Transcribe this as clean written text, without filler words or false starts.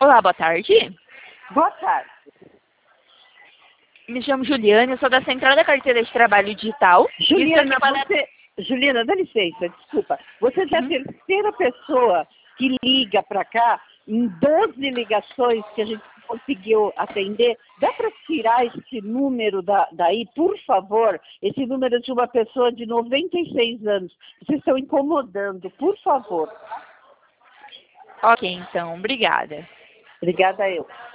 Olá, boa tarde. Boa tarde. Me chamo Juliana, eu sou da Central da Carteira de Trabalho Digital. Juliana, dá licença, desculpa. Você é a terceira pessoa que liga para cá, em 12 ligações que a gente conseguiu atender. Dá para tirar esse número daí, por favor? Esse número de uma pessoa de 96 anos. Vocês estão incomodando, por favor. Ok, então, obrigada. Obrigada eu.